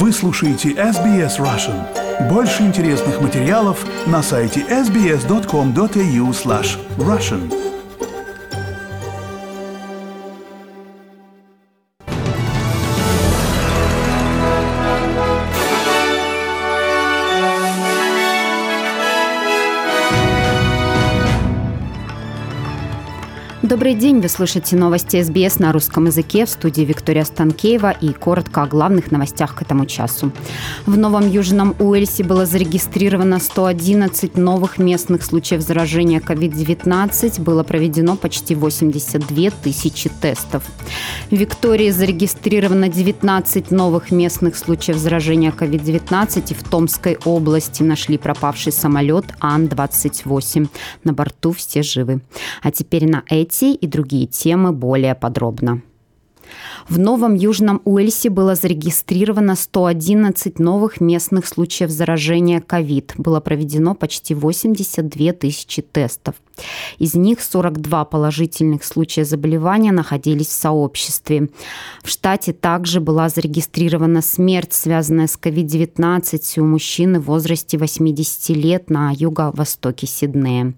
Вы слушаете SBS Russian. Больше интересных материалов на сайте sbs.com.au/russian. Добрый день, вы слушаете новости СБС на русском языке, в студии Виктория Станкеева, и коротко о главных новостях к этому часу. В Новом Южном Уэльсе было зарегистрировано 111 новых местных случаев заражения COVID-19, было проведено почти 82 тысячи тестов. В Виктории зарегистрировано 19 новых местных случаев заражения COVID-19, и в Томской области нашли пропавший самолет Ан-28. На борту все живы. А теперь на эти и другие темы более подробно. В Новом Южном Уэльсе было зарегистрировано 111 новых местных случаев заражения COVID. Было проведено почти 82 тысячи тестов. Из них 42 положительных случая заболевания находились в сообществе. В штате также была зарегистрирована смерть, связанная с COVID-19 у мужчины в возрасте 80 лет на юго-востоке Сиднея.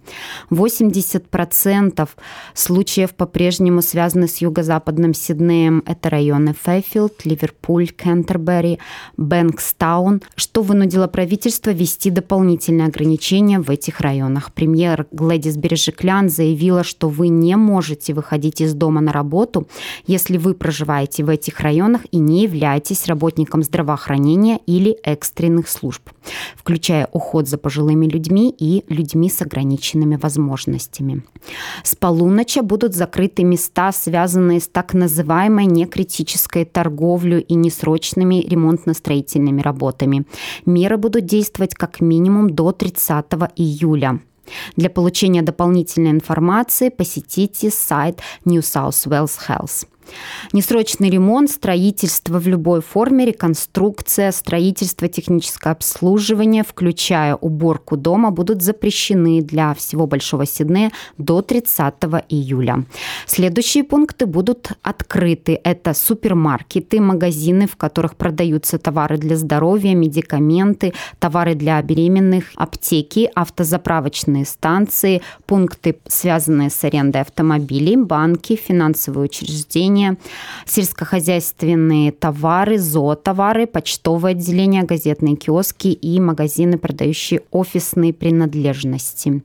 80% случаев по-прежнему связаны с юго-западным Сиднеем. Это районы Фейфилд, Ливерпуль, Кентербери, Бэнкстаун, что вынудило правительство ввести дополнительные ограничения в этих районах. Премьер Глэдис Бережиклян заявила, что вы не можете выходить из дома на работу, если вы проживаете в этих районах и не являетесь работником здравоохранения или экстренных служб, включая уход за пожилыми людьми и людьми с ограниченными возможностями. С полуночи будут закрыты места, связанные с так называемой некритической торговлей и несрочными ремонтно-строительными работами. Меры будут действовать как минимум до 30 июля. Для получения дополнительной информации посетите сайт New South Wales Health. Несрочный ремонт, строительство в любой форме, реконструкция, строительство, техническое обслуживание, включая уборку дома, будут запрещены для всего Большого Сиднея до 30 июля. Следующие пункты будут открыты. Это супермаркеты, магазины, в которых продаются товары для здоровья, медикаменты, товары для беременных, аптеки, автозаправочные станции, пункты, связанные с арендой автомобилей, банки, финансовые учреждения, сельскохозяйственные товары, зоотовары, почтовое отделение, газетные киоски и магазины, продающие офисные принадлежности.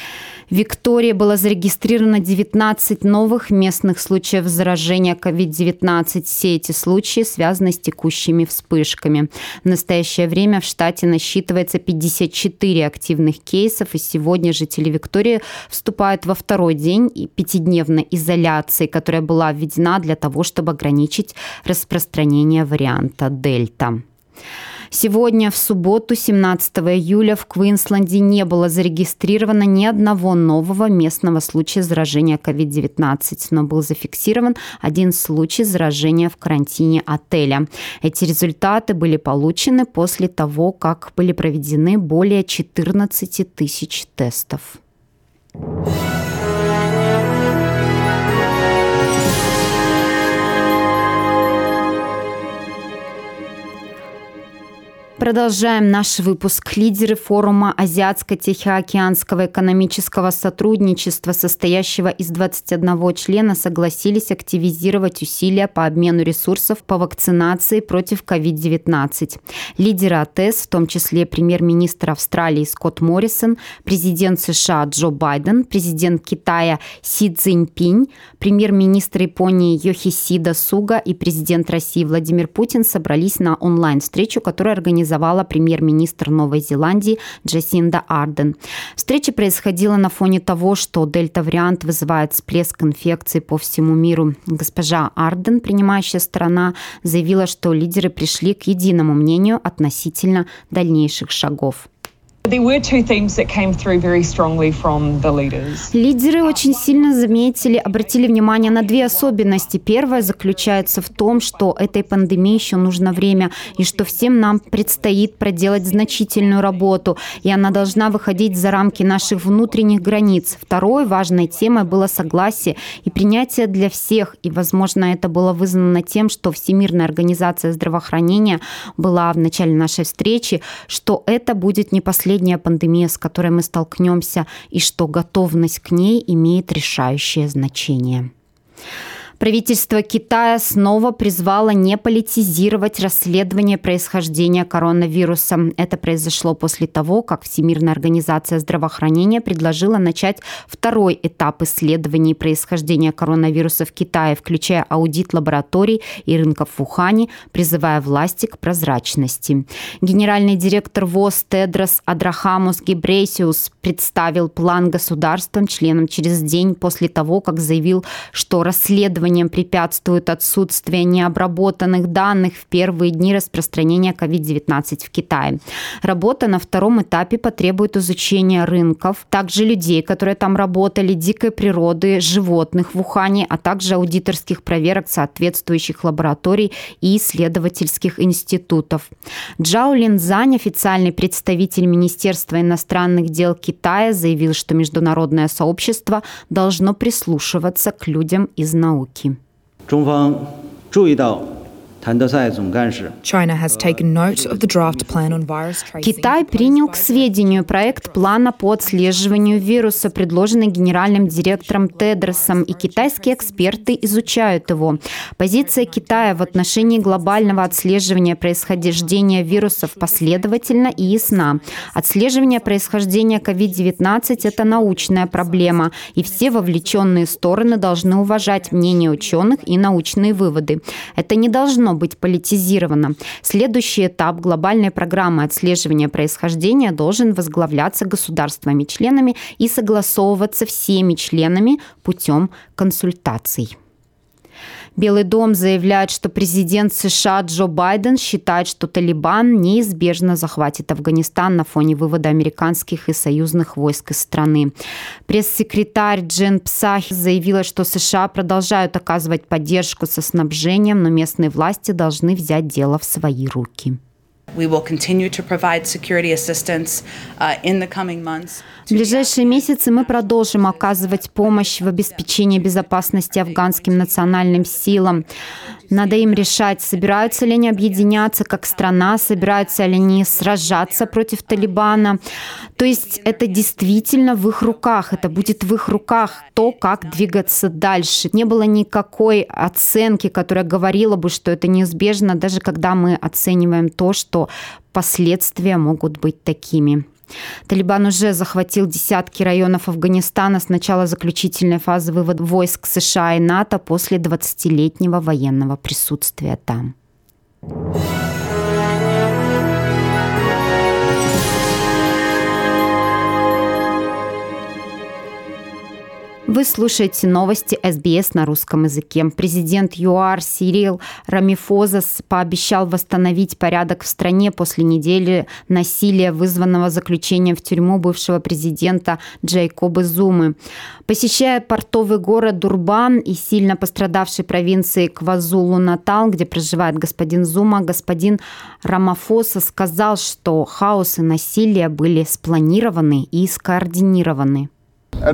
В Виктории было зарегистрировано 19 новых местных случаев заражения COVID-19. Все эти случаи связаны с текущими вспышками. В настоящее время в штате насчитывается 54 активных кейсов, и сегодня жители Виктории вступают во второй день пятидневной изоляции, которая была введена для того, чтобы ограничить распространение варианта Дельта. Сегодня, в субботу, 17 июля, в Квинсленде не было зарегистрировано ни одного нового местного случая заражения COVID-19, но был зафиксирован один случай заражения в карантине отеля. Эти результаты были получены после того, как были проведены более 14 тысяч тестов. Продолжаем наш выпуск. Лидеры форума Азиатско-Тихоокеанского экономического сотрудничества, состоящего из 21 члена, согласились активизировать усилия по обмену ресурсов по вакцинации против COVID-19. Лидеры АТЭС, в том числе премьер-министр Австралии Скотт Моррисон, президент США Джо Байден, президент Китая Си Цзиньпинь, премьер-министр Японии Йохисида Суга и президент России Владимир Путин собрались на онлайн-встречу, которую организовала премьер-министр Новой Зеландии Джасинда Арден. Встреча происходила на фоне того, что дельта-вариант вызывает всплеск инфекции по всему миру. Госпожа Арден, принимающая сторона, заявила, что лидеры пришли к единому мнению относительно дальнейших шагов. Лидеры очень сильно обратили внимание на две особенности. Первая заключается в том, что этой пандемии еще нужно время, и что всем нам предстоит проделать значительную работу, и она должна выходить за рамки наших внутренних границ. Второй важной темой было согласие и принятие для всех, и, возможно, это было вызвано тем, что Всемирная организация здравоохранения была в начале нашей встречи, что это будет не последняя пандемия, с которой мы столкнемся, и что готовность к ней имеет решающее значение. Правительство Китая снова призвало не политизировать расследование происхождения коронавируса. Это произошло после того, как Всемирная организация здравоохранения предложила начать второй этап исследований происхождения коронавируса в Китае, включая аудит лабораторий и рынков в Ухане, призывая власти к прозрачности. Генеральный директор ВОЗ Тедрос Адрахамус Гебрейсиус представил план государствам, членам через день после того, как заявил, что расследование препятствует отсутствие необработанных данных в первые дни распространения COVID-19 в Китае. Работа на втором этапе потребует изучения рынков, также людей, которые там работали, дикой природы, животных в Ухане, а также аудиторских проверок соответствующих лабораторий и исследовательских институтов. Джао Линзань, официальный представитель Министерства иностранных дел Китая, заявил, что международное сообщество должно прислушиваться к людям из науки. Китай принял к сведению проект плана по отслеживанию вируса, предложенный генеральным директором Тедросом, и китайские эксперты изучают его. Позиция Китая в отношении глобального отслеживания происхождения вирусов последовательна и ясна. Отслеживание происхождения COVID-19 – это научная проблема, и все вовлеченные стороны должны уважать мнение ученых и научные выводы. Это не должно быть политизировано. Следующий этап глобальной программы отслеживания происхождения должен возглавляться государствами-членами и согласовываться всеми членами путем консультаций. Белый дом заявляет, что президент США Джо Байден считает, что Талибан неизбежно захватит Афганистан на фоне вывода американских и союзных войск из страны. Пресс-секретарь Джен Псахи заявила, что США продолжают оказывать поддержку со снабжением, но местные власти должны взять дело в свои руки. В ближайшие месяцы мы продолжим оказывать помощь в обеспечении безопасности афганским национальным силам. Надо им решать, собираются ли они объединяться как страна, собираются ли они сражаться против Талибана. То есть это действительно в их руках, это будет в их руках то, как двигаться дальше. Не было никакой оценки, которая говорила бы, что это неизбежно, даже когда мы оцениваем то, что последствия могут быть такими. Талибан уже захватил десятки районов Афганистана с начала заключительной фазы вывода войск США и НАТО после 20-летнего военного присутствия там. Вы слушаете новости СБС на русском языке. Президент ЮАР Сирил Рамифозас пообещал восстановить порядок в стране после недели насилия, вызванного заключением в тюрьму бывшего президента Джейкоба Зумы. Посещая портовый город Дурбан и сильно пострадавшей провинции Квазулу-Натал, где проживает господин Зума, господин Рамафоса сказал, что хаос и насилие были спланированы и скоординированы. Мы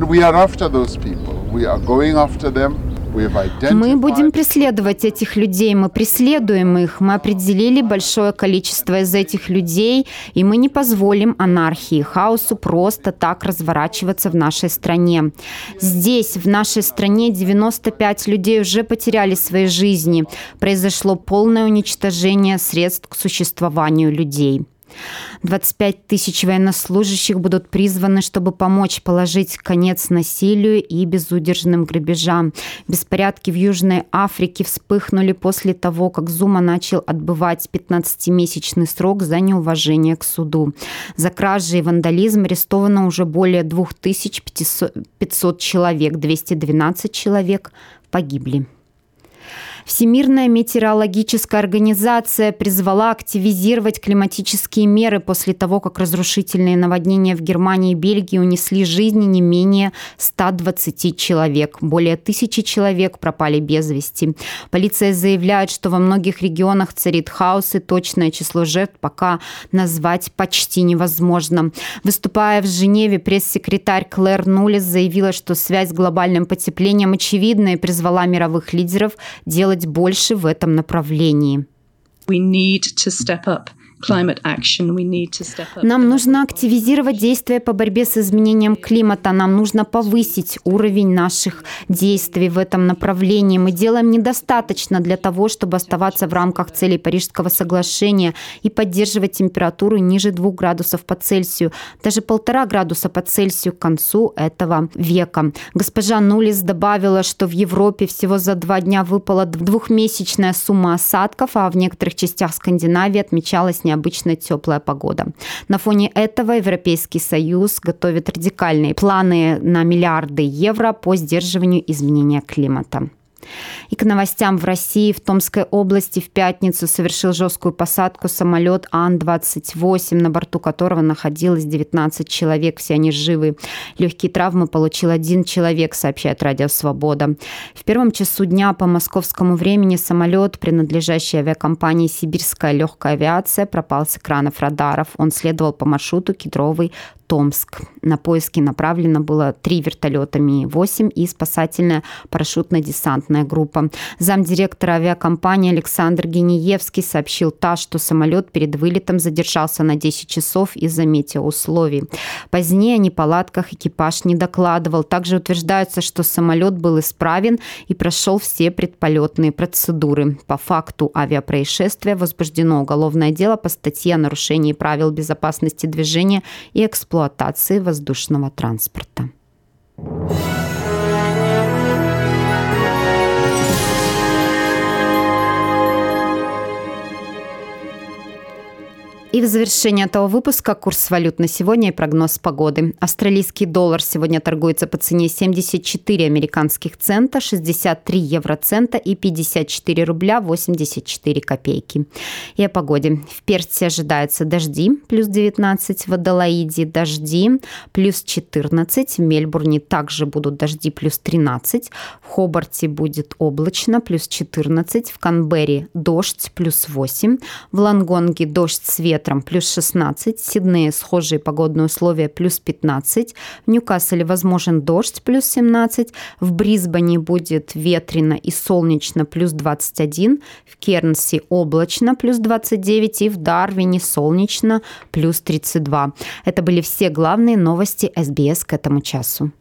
будем преследовать этих людей, мы преследуем их, мы определили большое количество из этих людей, и мы не позволим анархии, хаосу просто так разворачиваться в нашей стране. Здесь, в нашей стране, 95 людей уже потеряли свои жизни. Произошло полное уничтожение средств к существованию людей. 25 тысяч военнослужащих будут призваны, чтобы помочь положить конец насилию и безудержным грабежам. Беспорядки в Южной Африке вспыхнули после того, как Зума начал отбывать 15-месячный срок за неуважение к суду. За кражи и вандализм арестовано уже более 2500 человек, 212 человек погибли. Всемирная метеорологическая организация призвала активизировать климатические меры после того, как разрушительные наводнения в Германии и Бельгии унесли жизни не менее 120 человек. Более 1000 человек пропали без вести. Полиция заявляет, что во многих регионах царит хаос, и точное число жертв пока назвать почти невозможно. Выступая в Женеве, пресс-секретарь Клэр Нулис заявила, что связь с глобальным потеплением очевидна, и призвала мировых лидеров делать больше в этом направлении. Нам нужно активизировать действия по борьбе с изменением климата. Нам нужно повысить уровень наших действий в этом направлении. Мы делаем недостаточно для того, чтобы оставаться в рамках целей Парижского соглашения и поддерживать температуру ниже 2 градусов по Цельсию, даже 1,5 градуса по Цельсию к концу этого века. Госпожа Нулис добавила, что в Европе всего за 2 дня выпала 2-месячная сумма осадков, а в некоторых частях Скандинавии отмечалась необычно теплая погода. На фоне этого Европейский Союз готовит радикальные планы на миллиарды евро по сдерживанию изменения климата. И к новостям. В России, в Томской области в пятницу совершил жесткую посадку самолет Ан-28, на борту которого находилось 19 человек. Все они живы. Легкие травмы получил 1 человек, сообщает Радио Свобода. В первом часу дня по московскому времени самолет, принадлежащий авиакомпании «Сибирская легкая авиация», пропал с экранов радаров. Он следовал по маршруту Кедровый, Томск. На поиски направлено было 3 вертолета Ми-8 и спасательная парашютно-десантная группа. Замдиректора авиакомпании Александр Гениевский сообщил ТАСС, что самолет перед вылетом задержался на 10 часов из-за метеоусловий. Позднее о неполадках экипаж не докладывал. Также утверждается, что самолет был исправен и прошел все предполетные процедуры. По факту авиапроисшествия возбуждено уголовное дело по статье о нарушении правил безопасности движения и эксплуатации воздушного транспорта. И в завершение этого выпуска курс валют на сегодня и прогноз погоды. Австралийский доллар сегодня торгуется по цене 74 американских цента, 63 евроцента и 54 рубля 84 копейки. И о погоде. В Перте ожидаются дожди, плюс 19, в Аделаиде дожди, плюс 14, в Мельбурне также будут дожди, плюс 13, в Хобарте будет облачно, плюс 14, в Канберре дождь, плюс 8, в Лонгонге дождь с ветром, плюс 16, в Сиднее схожие погодные условия, плюс 15, в Ньюкасселе возможен дождь, плюс 17, в Брисбене будет ветрено и солнечно, плюс 21, в Кернси облачно, плюс 29 и в Дарвине солнечно, плюс 32. Это были все главные новости СБС к этому часу.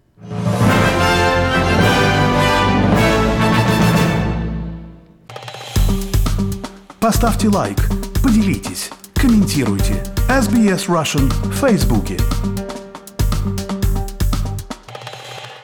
Поставьте лайк, поделитесь, комментируйте. SBS Russian в Фейсбуке.